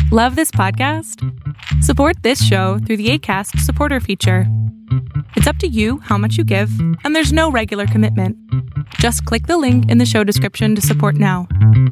Love this podcast? Support this show through the Acast supporter feature. It's up to you how much you give, and there's no regular commitment. Just click the link in the show description to support now.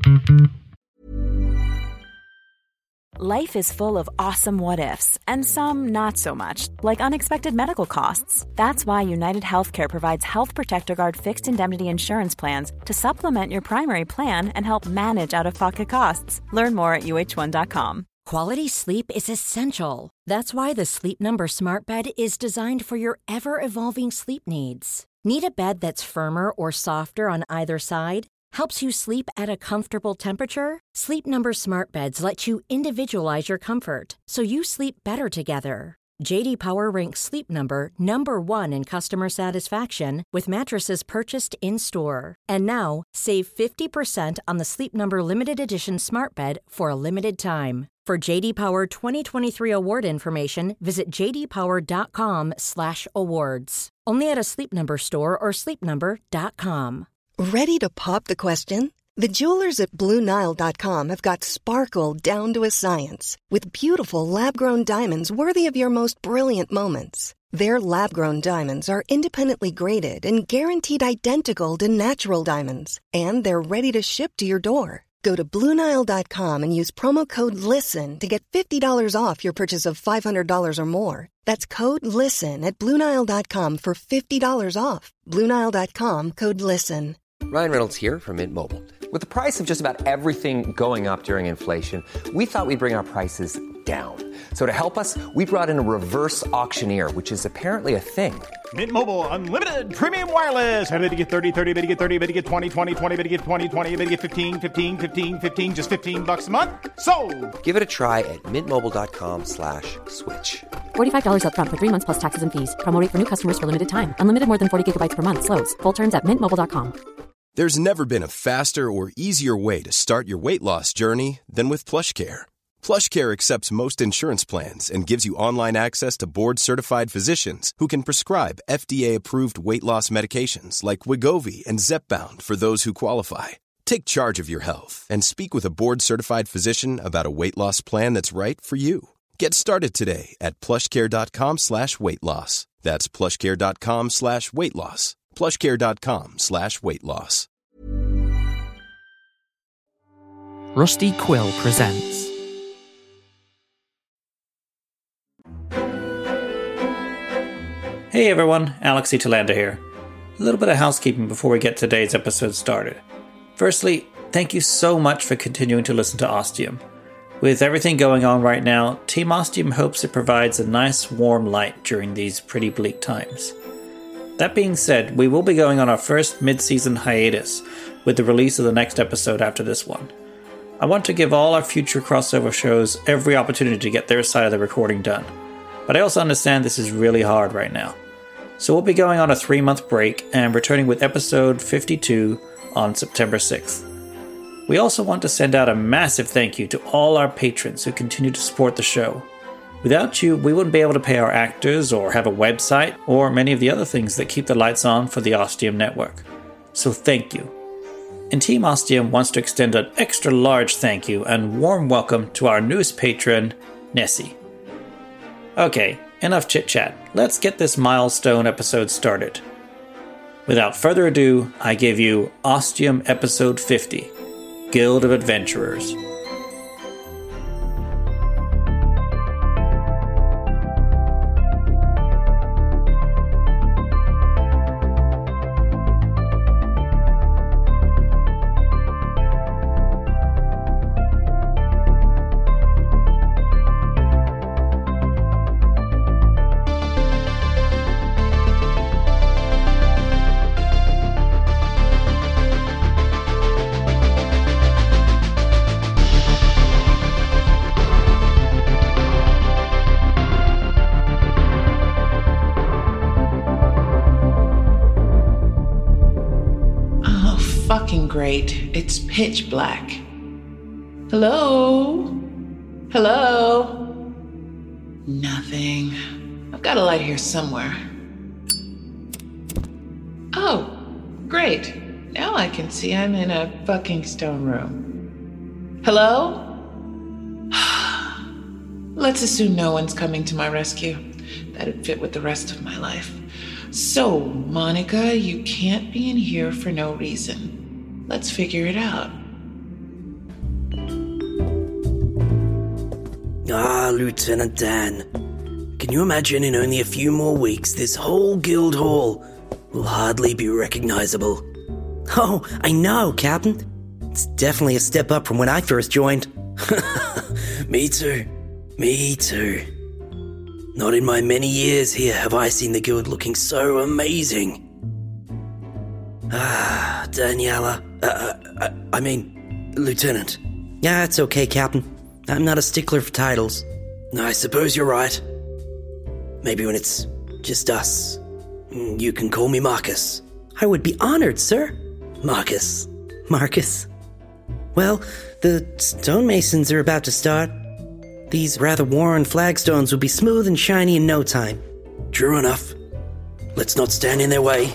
Life is full of awesome what-ifs, and some not so much, like unexpected medical costs. That's why United Healthcare provides Health Protector Guard fixed indemnity insurance plans to supplement your primary plan and help manage out-of-pocket costs. Learn more at uh1.com. Quality sleep is essential. That's why the Sleep Number Smart Bed is designed for your ever-evolving sleep needs. Need a bed that's firmer or softer on either side? Helps you sleep at a comfortable temperature? Sleep Number Smart Beds let you individualize your comfort, so you sleep better together. J.D. Power ranks Sleep Number number 1 in customer satisfaction with mattresses purchased in-store. And now, save 50% on the Sleep Number Limited Edition Smart Bed for a limited time. For J.D. Power 2023 award information, visit jdpower.com/awards. Only at a Sleep Number store or sleepnumber.com. Ready to pop the question? The jewelers at BlueNile.com have got sparkle down to a science with beautiful lab-grown diamonds worthy of your most brilliant moments. Their lab-grown diamonds are independently graded and guaranteed identical to natural diamonds, and they're ready to ship to your door. Go to BlueNile.com and use promo code LISTEN to get $50 off your purchase of $500 or more. That's code LISTEN at BlueNile.com for $50 off. BlueNile.com, code LISTEN. Ryan Reynolds here from Mint Mobile. With the price of just about everything going up during inflation, we thought we'd bring our prices down. So to help us, we brought in a reverse auctioneer, which is apparently a thing. Mint Mobile Unlimited Premium Wireless. How to get 30, 30, bit to get 30, bit to get 20, 20, 20, bit to get 20, 20, bit to get 15, 15, 15, 15, just $15 a month? Sold! Give it a try at mintmobile.com/switch. $45 up front for 3 months plus taxes and fees. Promo rate for new customers for limited time. Unlimited more than 40 gigabytes per month. Slows full terms at mintmobile.com. There's never been a faster or easier way to start your weight loss journey than with PlushCare. PlushCare accepts most insurance plans and gives you online access to board-certified physicians who can prescribe FDA-approved weight loss medications like Wegovy and Zepbound for those who qualify. Take charge of your health and speak with a board-certified physician about a weight loss plan that's right for you. Get started today at plushcare.com/weight loss. That's plushcare.com/weight loss. plushcare.com/weight loss. Rusty Quill presents Hey everyone, Alex E. Tolander here. A little bit of housekeeping before we get today's episode started. Firstly, thank you so much for continuing to listen to Ostium. With everything going on right now, Team Ostium hopes it provides a nice warm light during these pretty bleak times. That being said, we will be going on our first mid-season hiatus with the release of the next episode after this one. I want to give all our future crossover shows every opportunity to get their side of the recording done, but I also understand this is really hard right now. So we'll be going on a 3-month break and returning with episode 52 on September 6th. We also want to send out a massive thank you to all our patrons who continue to support the show. Without you, we wouldn't be able to pay our actors or have a website or many of the other things that keep the lights on for the Ostium network. So thank you. And Team Ostium wants to extend an extra large thank you and warm welcome to our newest patron, Nessie. Okay, enough chit-chat. Let's get this milestone episode started. Without further ado, I give you Ostium Episode 50, Guild of Adventurers. Great. It's pitch black. Hello? Hello? Nothing. I've got a light here somewhere. Oh, great. Now I can see I'm in a fucking stone room. Hello? Let's assume no one's coming to my rescue. That'd fit with the rest of my life. So, Monica, you can't be in here for no reason. Let's figure it out. Lieutenant Dan. Can you imagine in only a few more weeks this whole guild hall will hardly be recognizable? Oh, I know, Captain. It's definitely a step up from when I first joined. Me too. Not in my many years here have I seen the guild looking so amazing. Daniela. Lieutenant. Yeah, it's okay, Captain. I'm not a stickler for titles. I suppose you're right. Maybe when it's just us, you can call me Marcus. I would be honored, sir. Marcus. Well, the stonemasons are about to start. These rather worn flagstones will be smooth and shiny in no time. True enough. Let's not stand in their way.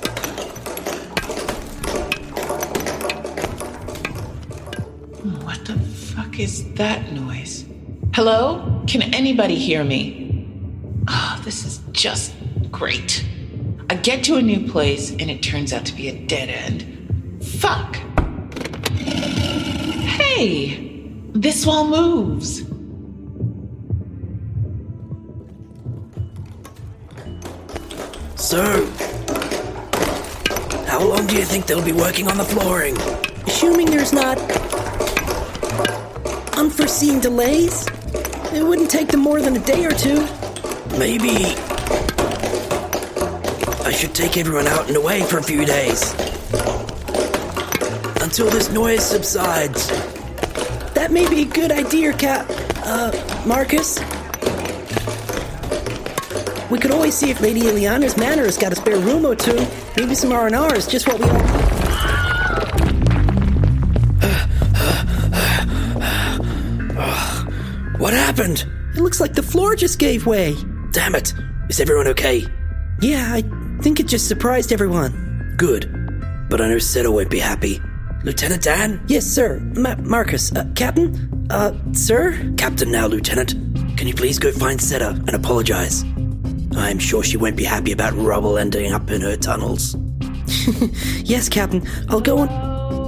What the fuck is that noise? Hello? Can anybody hear me? Oh, this is just great. I get to a new place and it turns out to be a dead end. Fuck! Hey! This wall moves! So, how long do you think they'll be working on the flooring? Assuming there's not unforeseen delays, it wouldn't take them more than a day or two. Maybe I should take everyone out and away for a few days. Until this noise subsides. That may be a good idea, Marcus. We could always see if Lady Ileana's manor has got a spare room or two. Maybe some R&R is just what we all... What happened? It looks like the floor just gave way. Damn it. Is everyone okay? Yeah, I think it just surprised everyone. Good. But I know Seto won't be happy. Lieutenant Dan? Yes, sir. Marcus. Captain? Sir? Captain now, Lieutenant. Can you please go find Seto and apologize? I'm sure she won't be happy about rubble ending up in her tunnels. Yes, Captain. I'll go and...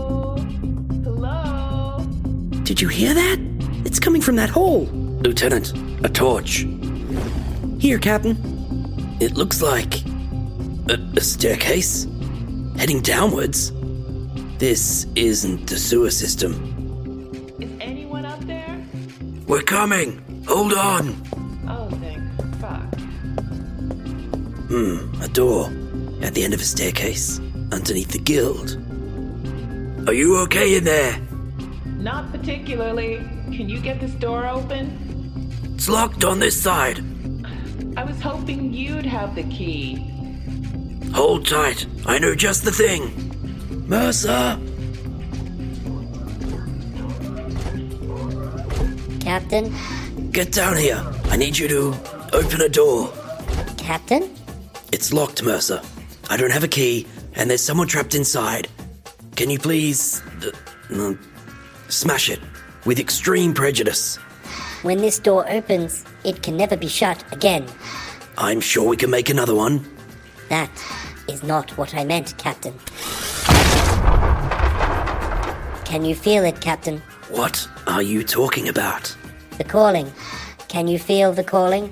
Hello? Did you hear that? It's coming from that hole. Lieutenant, a torch. Here, Captain. It looks like a staircase heading downwards. This isn't the sewer system. Is anyone up there? We're coming. Hold on. Oh, thank fuck. A door at the end of a staircase underneath the guild. Are you okay in there? Not particularly. Can you get this door open? It's locked on this side. I was hoping you'd have the key. Hold tight. I know just the thing. Mercer! Captain? Get down here. I need you to open a door. Captain? It's locked, Mercer. I don't have a key, and there's someone trapped inside. Can you please... smash it with extreme prejudice? When this door opens, it can never be shut again. I'm sure we can make another one. That is not what I meant, Captain. Can you feel it, Captain? What are you talking about? The calling. Can you feel the calling?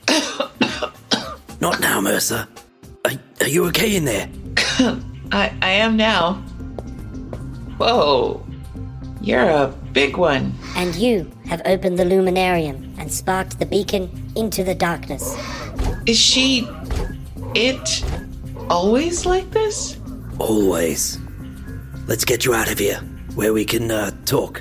Not now, Mercer. Are you okay in there? I am now. Whoa. You're a big one. And you have opened the luminarium and sparked the beacon into the darkness. Is she... it... always like this? Always. Let's get you out of here, where we can, talk.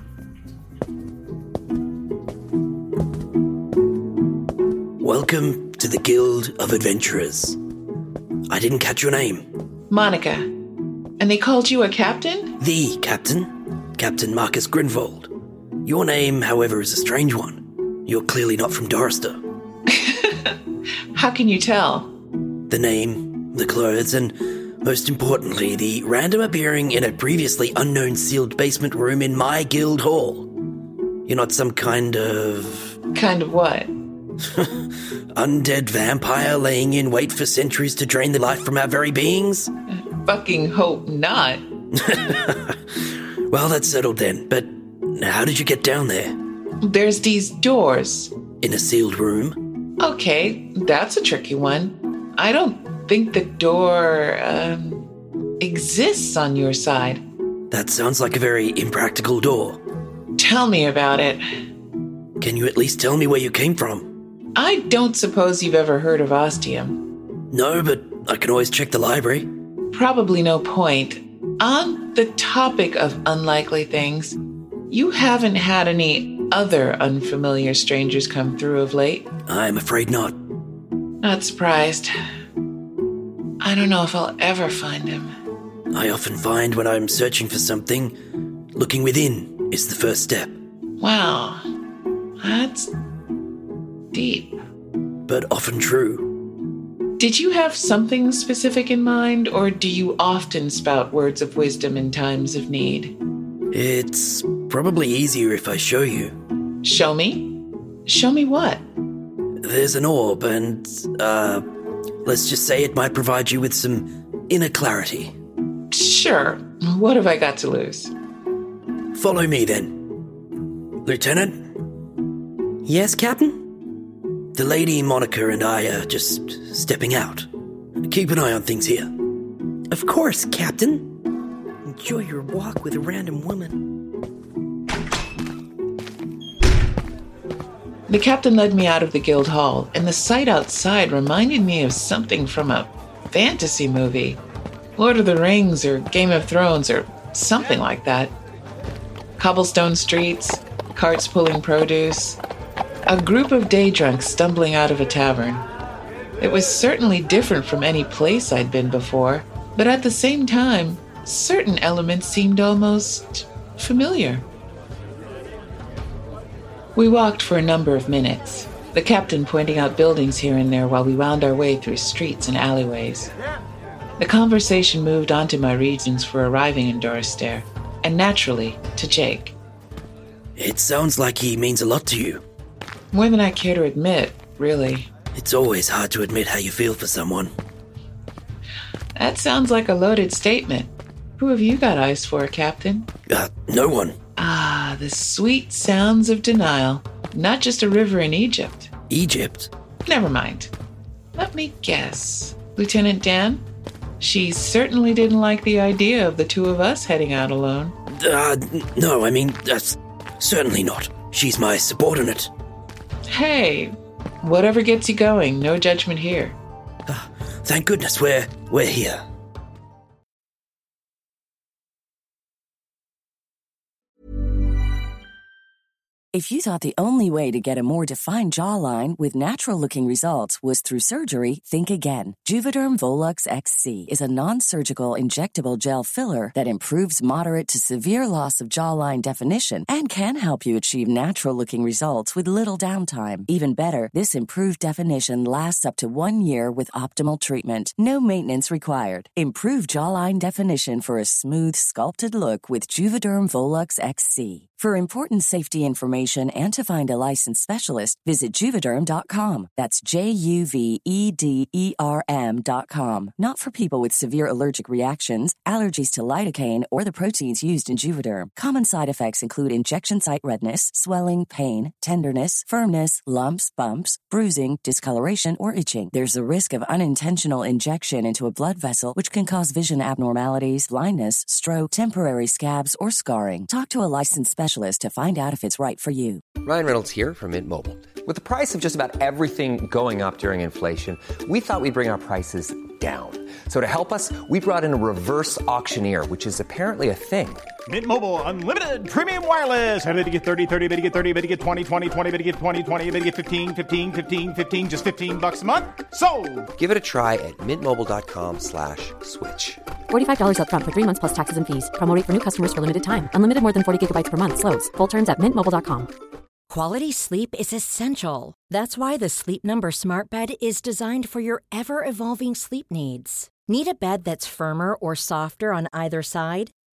Welcome to the Guild of Adventurers. I didn't catch your name. Monica. And they called you a captain? The captain. Captain Marcus Grinvold. Your name, however, is a strange one. You're clearly not from Dorrister. How can you tell? The name, the clothes, and most importantly, the random appearing in a previously unknown sealed basement room in my guild hall. You're not some kind of Kind of what? Undead vampire laying in wait for centuries to drain the life from our very beings? Fucking hope not. Well, that's settled then, but how did you get down there? There's these doors. In a sealed room? Okay, that's a tricky one. I don't think the door, exists on your side. That sounds like a very impractical door. Tell me about it. Can you at least tell me where you came from? I don't suppose you've ever heard of Ostium. No, but I can always check the library. Probably no point. On the topic of unlikely things, you haven't had any other unfamiliar strangers come through of late? I'm afraid not. Not surprised. I don't know if I'll ever find him. I often find when I'm searching for something, looking within is the first step. Wow. That's deep. But often true. Did you have something specific in mind, or do you often spout words of wisdom in times of need? It's probably easier if I show you. Show me? Show me what? There's an orb, and, let's just say it might provide you with some inner clarity. Sure. What have I got to lose? Follow me, then. Lieutenant? Yes, Captain? The Lady Monica and I are just stepping out. Keep an eye on things here. Of course, Captain. Enjoy your walk with a random woman. The captain led me out of the guild hall, and the sight outside reminded me of something from a fantasy movie. Lord of the Rings or Game of Thrones or something like that. Cobblestone streets, carts pulling produce, a group of day drunks stumbling out of a tavern. It was certainly different from any place I'd been before, but at the same time, certain elements seemed almost familiar. We walked for a number of minutes, the captain pointing out buildings here and there while we wound our way through streets and alleyways. The conversation moved on to my reasons for arriving in Doristaire, and naturally, to Jake. It sounds like he means a lot to you. More than I care to admit, really. It's always hard to admit how you feel for someone. That sounds like a loaded statement. Who have you got eyes for, Captain? No one. Ah, the sweet sounds of denial. Not just a river in Egypt. Egypt? Never mind. Let me guess. Lieutenant Dan? She certainly didn't like the idea of the two of us heading out alone. No, I mean, certainly not. She's my subordinate. Hey, whatever gets you going, no judgment here. Thank goodness we're here. If you thought the only way to get a more defined jawline with natural-looking results was through surgery, think again. Juvederm Volux XC is a non-surgical injectable gel filler that improves moderate to severe loss of jawline definition and can help you achieve natural-looking results with little downtime. Even better, this improved definition lasts up to 1 year with optimal treatment. No maintenance required. Improve jawline definition for a smooth, sculpted look with Juvederm Volux XC. For important safety information and to find a licensed specialist, visit Juvederm.com. That's JUVEDERM.com. Not for people with severe allergic reactions, allergies to lidocaine, or the proteins used in Juvederm. Common side effects include injection site redness, swelling, pain, tenderness, firmness, lumps, bumps, bruising, discoloration, or itching. There's a risk of unintentional injection into a blood vessel, which can cause vision abnormalities, blindness, stroke, temporary scabs, or scarring. Talk to a licensed specialist to find out if it's right for you. Ryan Reynolds here from Mint Mobile. With the price of just about everything going up during inflation, we thought we'd bring our prices down. So to help us, we brought in a reverse auctioneer, which is apparently a thing. Mint Mobile Unlimited Premium Wireless. How to get 30, 30, bit to get 30, bit to get 20, 20, 20, bit to get 20, 20, bit to get 15, 15, 15, 15, just $15 a month? Sold! Give it a try at mintmobile.com/switch. $45 up front for 3 months plus taxes and fees. Promo rate for new customers for limited time. Unlimited more than 40 gigabytes per month. Slows full terms at mintmobile.com. Quality sleep is essential. That's why the Sleep Number Smart Bed is designed for your ever-evolving sleep needs. Need a bed that's firmer or softer on either side?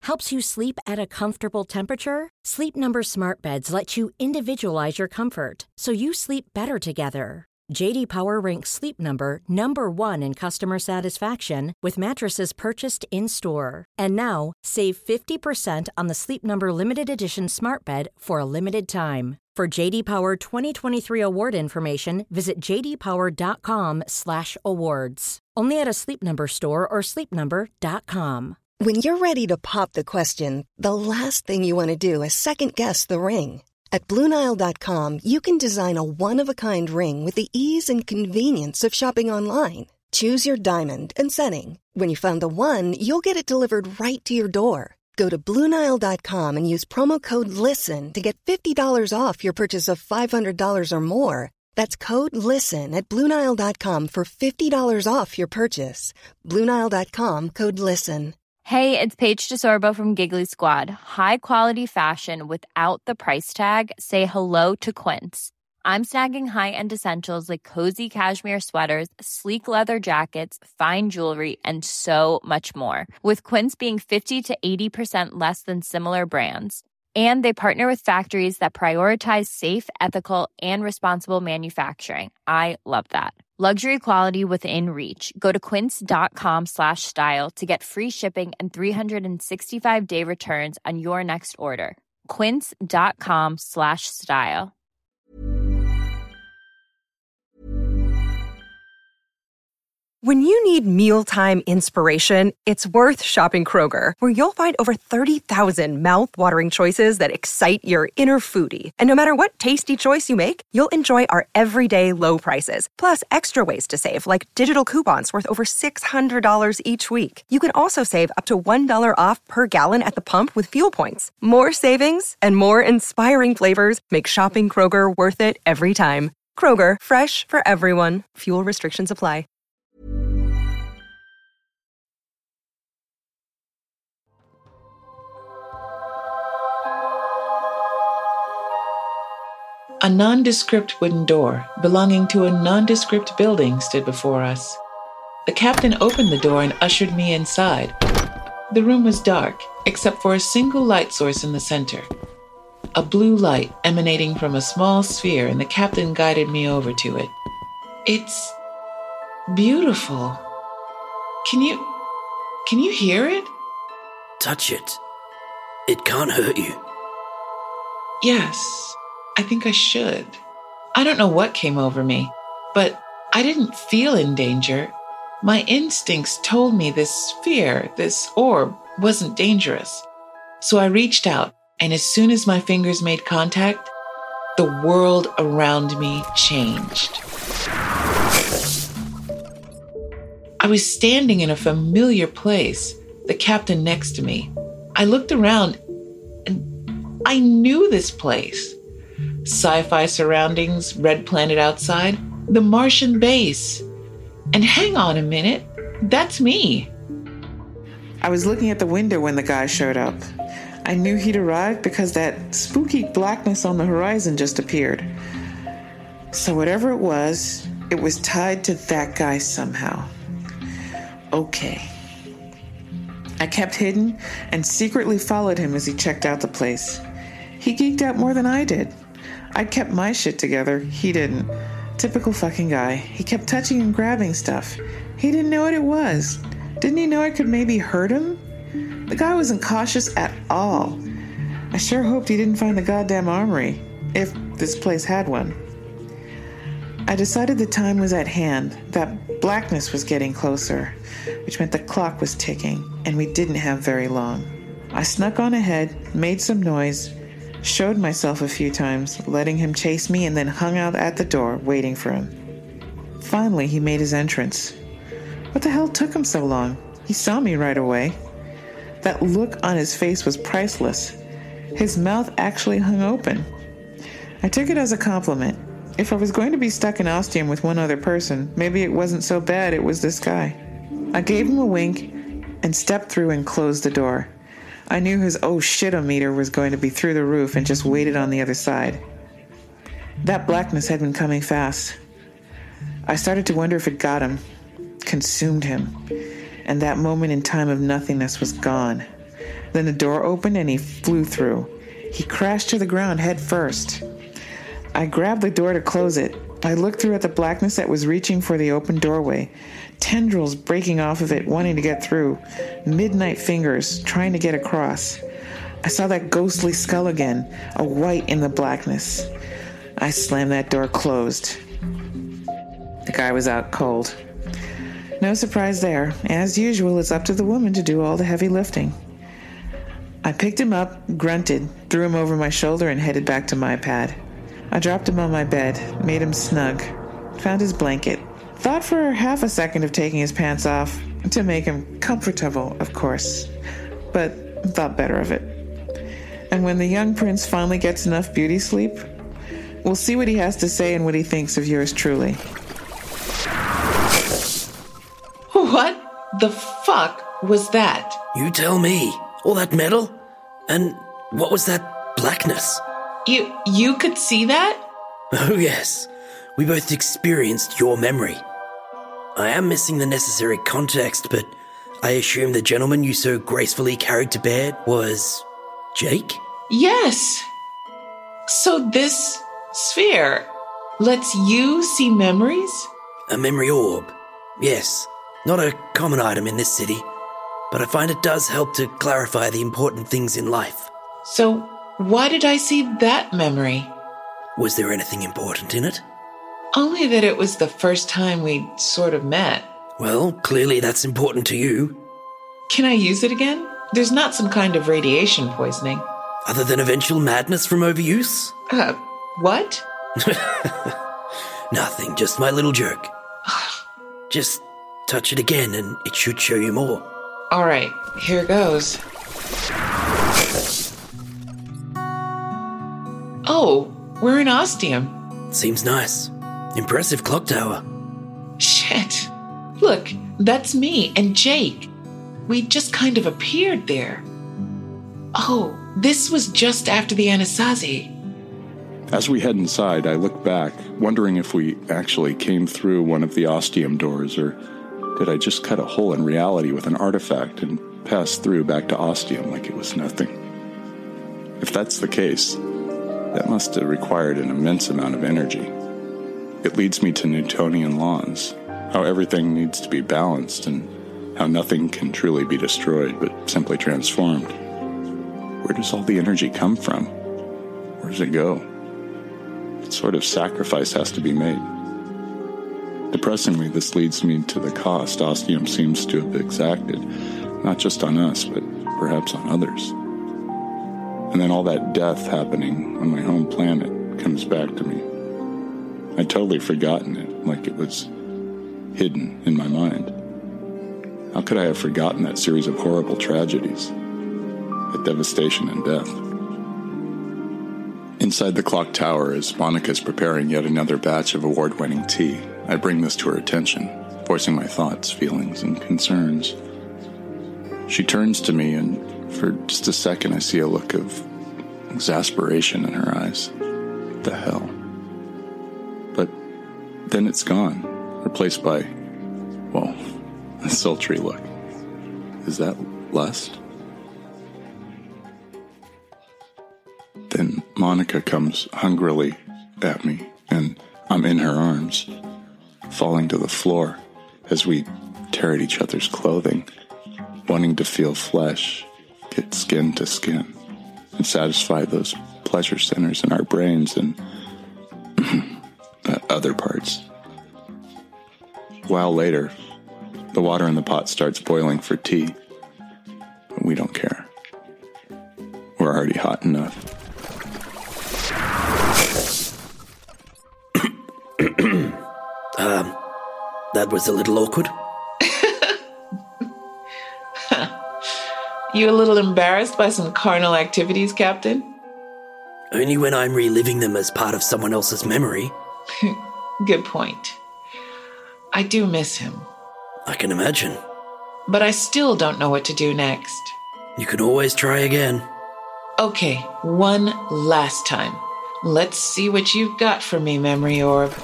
helps you sleep at a comfortable temperature? Sleep Number Smart Beds let you individualize your comfort so you sleep better together. J.D. Power ranks Sleep Number number 1 in customer satisfaction with mattresses purchased in-store. And now, save 50% on the Sleep Number Limited Edition Smart Bed for a limited time. For J.D. Power 2023 award information, visit jdpower.com/awards. Only at a Sleep Number store or sleepnumber.com. When you're ready to pop the question, the last thing you want to do is second-guess the ring. At BlueNile.com, you can design a one-of-a-kind ring with the ease and convenience of shopping online. Choose your diamond and setting. When you find the one, you'll get it delivered right to your door. Go to BlueNile.com and use promo code LISTEN to get $50 off your purchase of $500 or more. That's code LISTEN at BlueNile.com for $50 off your purchase. BlueNile.com, code LISTEN. Hey, it's Paige DeSorbo from Giggly Squad. High quality fashion without the price tag. Say hello to Quince. I'm snagging high-end essentials like cozy cashmere sweaters, sleek leather jackets, fine jewelry, and so much more. With Quince being 50 to 80% less than similar brands. And they partner with factories that prioritize safe, ethical, and responsible manufacturing. I love that. Luxury quality within reach. Go to quince.com/style to get free shipping and 365-day returns on your next order. Quince.com/style. When you need mealtime inspiration, it's worth shopping Kroger, where you'll find over 30,000 mouth-watering choices that excite your inner foodie. And no matter what tasty choice you make, you'll enjoy our everyday low prices, plus extra ways to save, like digital coupons worth over $600 each week. You can also save up to $1 off per gallon at the pump with fuel points. More savings and more inspiring flavors make shopping Kroger worth it every time. Kroger, fresh for everyone. Fuel restrictions apply. A nondescript wooden door belonging to a nondescript building stood before us. The captain opened the door and ushered me inside. The room was dark, except for a single light source in the center. A blue light emanating from a small sphere, and the captain guided me over to it. It's beautiful. Can you hear it? Touch it. It can't hurt you. Yes. I think I should. I don't know what came over me, but I didn't feel in danger. My instincts told me this sphere, this orb, wasn't dangerous. So I reached out, and as soon as my fingers made contact, the world around me changed. I was standing in a familiar place, the captain next to me. I looked around, and I knew this place. Sci-fi surroundings, red planet outside, the Martian base. And hang on a minute, that's me. I was looking at the window when the guy showed up. I knew he'd arrived because that spooky blackness on the horizon just appeared. So whatever it was tied to that guy somehow. Okay. I kept hidden and secretly followed him as he checked out the place. He geeked out more than I did. I kept my shit together. He didn't. Typical fucking guy. He kept touching and grabbing stuff. He didn't know what it was. Didn't he know I could maybe hurt him? The guy wasn't cautious at all. I sure hoped he didn't find the goddamn armory, if this place had one. I decided the time was at hand, that blackness was getting closer, which meant the clock was ticking, and we didn't have very long. I snuck on ahead, made some noise, showed myself a few times, letting him chase me, and then hung out at the door, waiting for him. Finally, he made his entrance. What the hell took him so long? He saw me right away. That look on his face was priceless. His mouth actually hung open. I took it as a compliment. If I was going to be stuck in Ostium with one other person, maybe it wasn't so bad it was this guy. I gave him a wink and stepped through and closed the door. I knew his oh shit-o-meter was going to be through the roof and just waited on the other side. That blackness had been coming fast. I started to wonder if it got him, consumed him, and that moment in time of nothingness was gone. Then the door opened and he flew through. He crashed to the ground head first. I grabbed the door to close it. I looked through at the blackness that was reaching for the open doorway. Tendrils breaking off of it, wanting to get through. Midnight fingers trying to get across. I saw that ghostly skull again, a white in the blackness. I slammed that door closed. The guy was out cold. No surprise there. As usual, it's up to the woman to do all the heavy lifting. I picked him up, grunted, threw him over my shoulder, and headed back to my pad. I dropped him on my bed, made him snug, found his blanket. Thought for half a second of taking his pants off, to make him comfortable, of course, but thought better of it. And when the young prince finally gets enough beauty sleep, we'll see what he has to say and what he thinks of yours truly. What the fuck was that? You tell me. All that metal? And what was that blackness? You could see that? Oh yes. We both experienced your memory. I am missing the necessary context, but I assume the gentleman you so gracefully carried to bed was Jake? Yes. So this sphere lets you see memories? A memory orb. Yes. Not a common item in this city, but I find it does help to clarify the important things in life. So why did I see that memory? Was there anything important in it? Only that it was the first time we'd sort of met. Well, clearly that's important to you. Can I use it again? There's not some kind of radiation poisoning. Other than eventual madness from overuse? What? Nothing, just my little joke. Just touch it again and it should show you more. All right, here goes. Oh, we're in Ostium. Seems nice. Impressive clock tower. Shit. Look, that's me and Jake. We just kind of appeared there. Oh, this was just after the Anasazi. As we head inside, I look back, wondering if we actually came through one of the Ostium doors, or did I just cut a hole in reality with an artifact and pass through back to Ostium like it was nothing? If that's the case, that must have required an immense amount of energy. It leads me to Newtonian laws, how everything needs to be balanced and how nothing can truly be destroyed but simply transformed. Where does all the energy come from? Where does it go? What sort of sacrifice has to be made? Depressingly, this leads me to the cost Ostium seems to have exacted, not just on us, but perhaps on others. And then all that death happening on my home planet comes back to me. I'd totally forgotten it, like it was hidden in my mind. How could I have forgotten that series of horrible tragedies? That devastation and death. Inside the clock tower, as Monica's preparing yet another batch of award-winning tea, I bring this to her attention, voicing my thoughts, feelings, and concerns. She turns to me, and for just a second I see a look of exasperation in her eyes. What the hell? But then it's gone, replaced by, well, a sultry look. Is that lust? Then Monica comes hungrily at me, and I'm in her arms, falling to the floor as we tear at each other's clothing, wanting to feel flesh, get skin to skin, and satisfy those pleasure centers in our brains and other parts. A while later, the water in the pot starts boiling for tea, but we don't care. We're already hot enough. That was a little awkward. You a little embarrassed by some carnal activities, Captain? Only when I'm reliving them as part of someone else's memory. Good point. I do miss him. I can imagine. But I still don't know what to do next. You can always try again. Okay, one last time. Let's see what you've got for me, Memory Orb.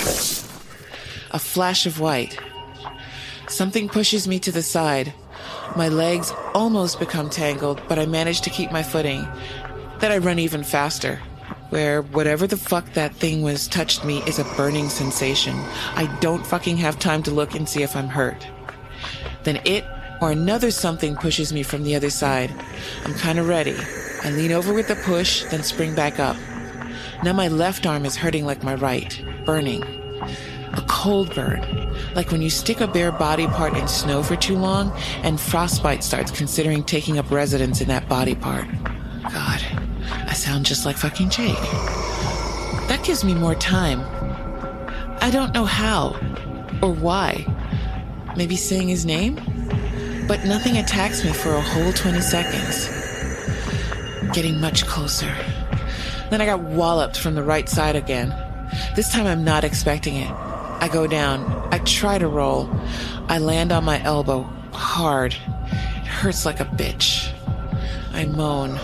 A flash of white. Something pushes me to the side. My legs almost become tangled, but I manage to keep my footing. Then I run even faster, where whatever the fuck that thing was touched me is a burning sensation. I don't fucking have time to look and see if I'm hurt. Then it or another something pushes me from the other side. I'm kind of ready. I lean over with a push, then spring back up. Now my left arm is hurting like my right, burning. A cold burn, like when you stick a bare body part in snow for too long and frostbite starts considering taking up residence in that body part. God, I sound just like fucking Jake. That gives me more time. I don't know how or why. Maybe saying his name? But nothing attacks me for a whole 20 seconds. Getting much closer. Then I got walloped from the right side again. This time I'm not expecting it. I go down. I try to roll. I land on my elbow, hard. It hurts like a bitch. I moan.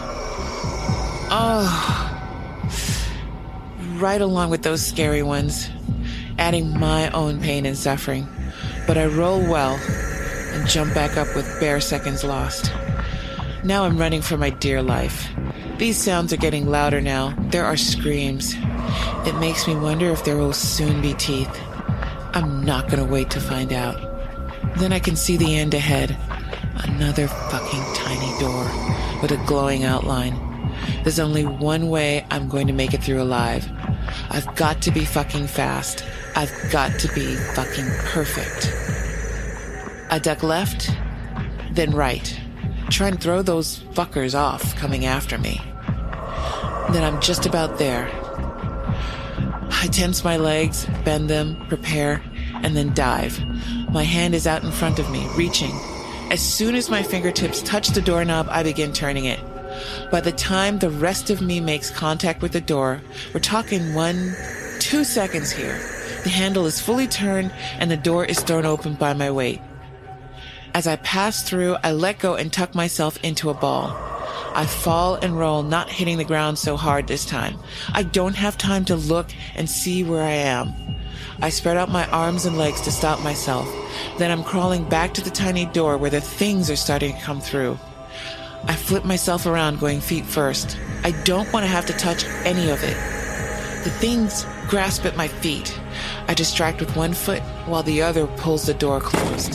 Oh. Right along with those scary ones, adding my own pain and suffering. But I roll well and jump back up with bare seconds lost. Now I'm running for my dear life. These sounds are getting louder now. There are screams. It makes me wonder if there will soon be teeth. I'm not gonna wait to find out. Then I can see the end ahead. Another fucking tiny door with a glowing outline. There's only one way I'm going to make it through alive. I've got to be fucking fast. I've got to be fucking perfect. I duck left, then right. Try and throw those fuckers off coming after me. Then I'm just about there. I tense my legs, bend them, prepare, and then dive. My hand is out in front of me, reaching. As soon as my fingertips touch the doorknob, I begin turning it. By the time the rest of me makes contact with the door, we're talking 1-2 seconds here. The handle is fully turned and the door is thrown open by my weight. As I pass through, I let go and tuck myself into a ball. I fall and roll, not hitting the ground so hard this time. I don't have time to look and see where I am. I spread out my arms and legs to stop myself. Then I'm crawling back to the tiny door where the things are starting to come through. I flip myself around, going feet first. I don't want to have to touch any of it. The things grasp at my feet. I distract with one foot while the other pulls the door closed.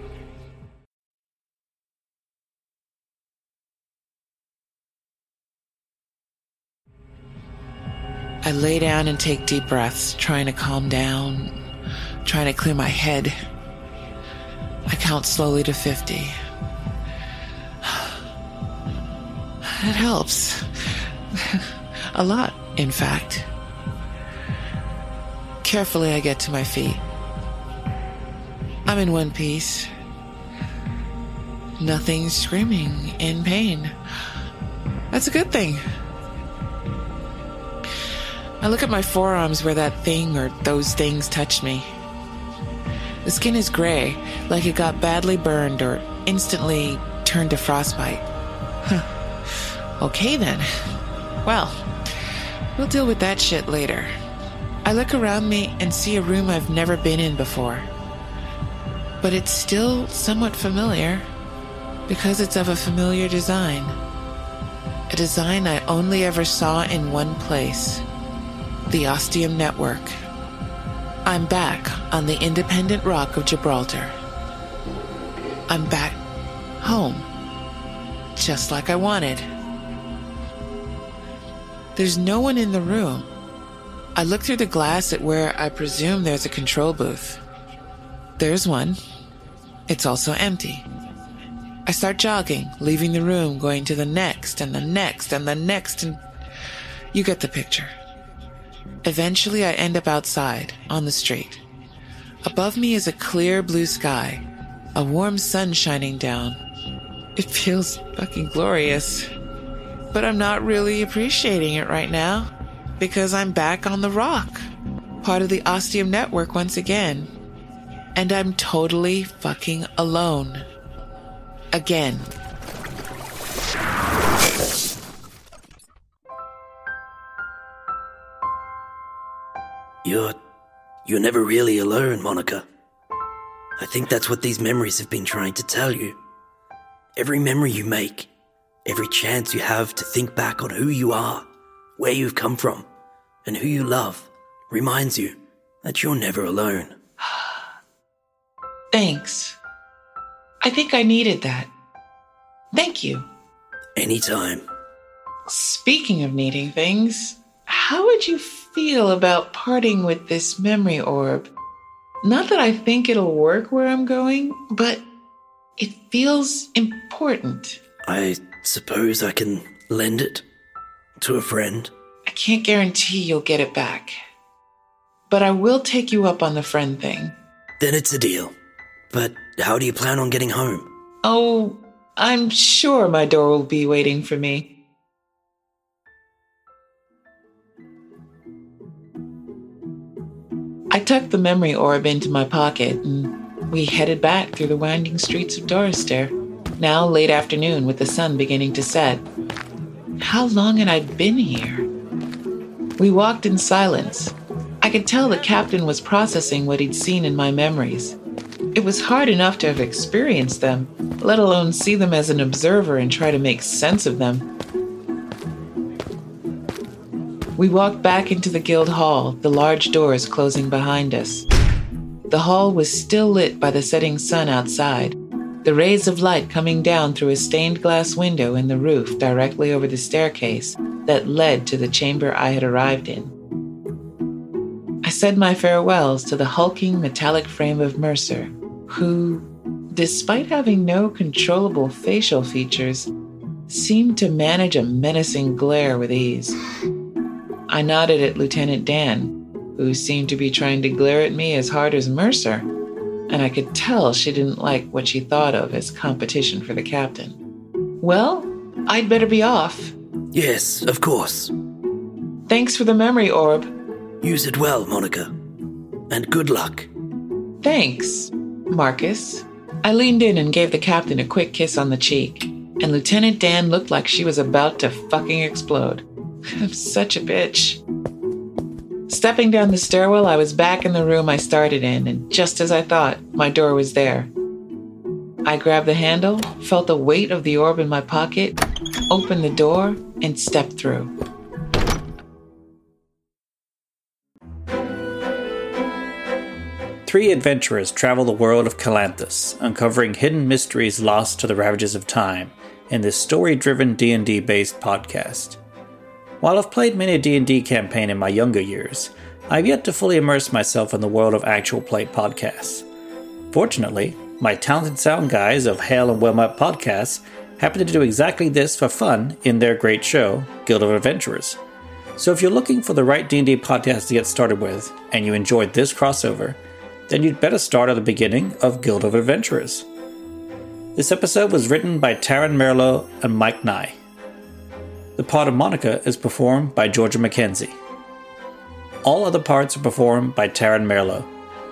I lay down and take deep breaths, trying to calm down, trying to clear my head. I count slowly to 50. It helps. A lot, in fact. Carefully, I get to my feet. I'm in one piece. Nothing screaming in pain. That's a good thing. I look at my forearms where that thing or those things touched me. The skin is gray, like it got badly burned or instantly turned to frostbite. Okay then. Well, we'll deal with that shit later. I look around me and see a room I've never been in before. But it's still somewhat familiar because it's of a familiar design. A design I only ever saw in one place. The Ostium Network. I'm back on the independent rock of Gibraltar. I'm back home, just like I wanted. There's no one in the room. I look through the glass at where I presume there's a control booth. There's one. It's also empty. I start jogging, leaving the room, going to the next and the next and the next, and you get the picture. Eventually, I end up outside, on the street. Above me is a clear blue sky, a warm sun shining down. It feels fucking glorious. But I'm not really appreciating it right now, because I'm back on the rock, part of the Ostium Network once again. And I'm totally fucking alone. Again. You're never really alone, Monica. I think that's what these memories have been trying to tell you. Every memory you make, every chance you have to think back on who you are, where you've come from, and who you love, reminds you that you're never alone. Thanks. I think I needed that. Thank you. Anytime. Speaking of needing things, how would you feel about parting with this memory orb? Not that I think it'll work where I'm going, but it feels important. I suppose I can lend it to a friend. I can't guarantee you'll get it back, but I will take you up on the friend thing. Then it's a deal. But how do you plan on getting home? Oh, I'm sure my door will be waiting for me. I tucked the memory orb into my pocket, and we headed back through the winding streets of Dorister, now late afternoon with the sun beginning to set. How long had I been here? We walked in silence. I could tell the captain was processing what he'd seen in my memories. It was hard enough to have experienced them, let alone see them as an observer and try to make sense of them. We walked back into the guild hall, the large doors closing behind us. The hall was still lit by the setting sun outside, the rays of light coming down through a stained glass window in the roof directly over the staircase that led to the chamber I had arrived in. I said my farewells to the hulking metallic frame of Mercer, who, despite having no controllable facial features, seemed to manage a menacing glare with ease. I nodded at Lieutenant Dan, who seemed to be trying to glare at me as hard as Mercer, and I could tell she didn't like what she thought of as competition for the captain. Well, I'd better be off. Yes, of course. Thanks for the memory orb. Use it well, Monica. And good luck. Thanks, Marcus. I leaned in and gave the captain a quick kiss on the cheek, and Lieutenant Dan looked like she was about to fucking explode. I'm such a bitch. Stepping down the stairwell, I was back in the room I started in, and just as I thought, my door was there. I grabbed the handle, felt the weight of the orb in my pocket, opened the door, and stepped through. Three adventurers travel the world of Calanthus, uncovering hidden mysteries lost to the ravages of time in this story-driven D&D-based podcast. While I've played many a D&D campaign in my younger years, I've yet to fully immerse myself in the world of actual play podcasts. Fortunately, my talented sound guys of Hale and Wilmot Podcasts happen to do exactly this for fun in their great show, Guild of Adventurers. So if you're looking for the right D&D podcast to get started with, and you enjoyed this crossover, then you'd better start at the beginning of Guild of Adventurers. This episode was written by Taryn Merlot and Mike Nye. The part of Monica is performed by Georgia McKenzie. All other parts are performed by Taryn Merlot.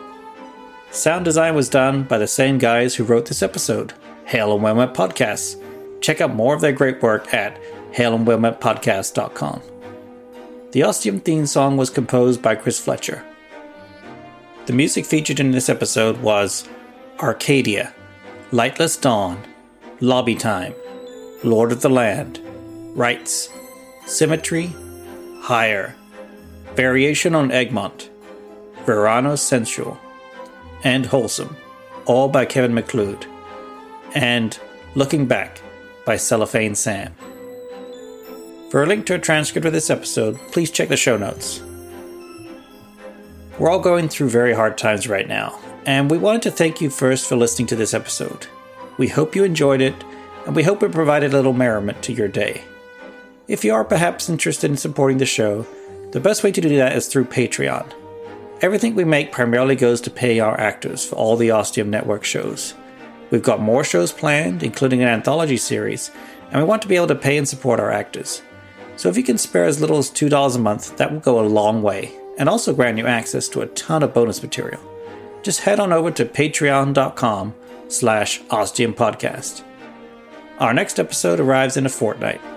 Sound design was done by the same guys who wrote this episode, Hale and Wilmot Podcasts. Check out more of their great work at haleandwilmotpodcast.com. The Ostium theme song was composed by Chris Fletcher. The music featured in this episode was Arcadia, Lightless Dawn, Lobby Time, Lord of the Land, Rights, Symmetry, Higher, Variation on Egmont, Verano Sensual, and Wholesome, all by Kevin McLeod, and Looking Back by Cellophane Sam. For a link to a transcript of this episode, please check the show notes. We're all going through very hard times right now, and we wanted to thank you first for listening to this episode. We hope you enjoyed it, and we hope it provided a little merriment to your day. If you are perhaps interested in supporting the show, the best way to do that is through Patreon. Everything we make primarily goes to pay our actors for all the Ostium Network shows. We've got more shows planned, including an anthology series, and we want to be able to pay and support our actors. So if you can spare as little as $2 a month, that will go a long way, and also grant you access to a ton of bonus material. Just head on over to patreon.com/OstiumPodcast. Our next episode arrives in a fortnight.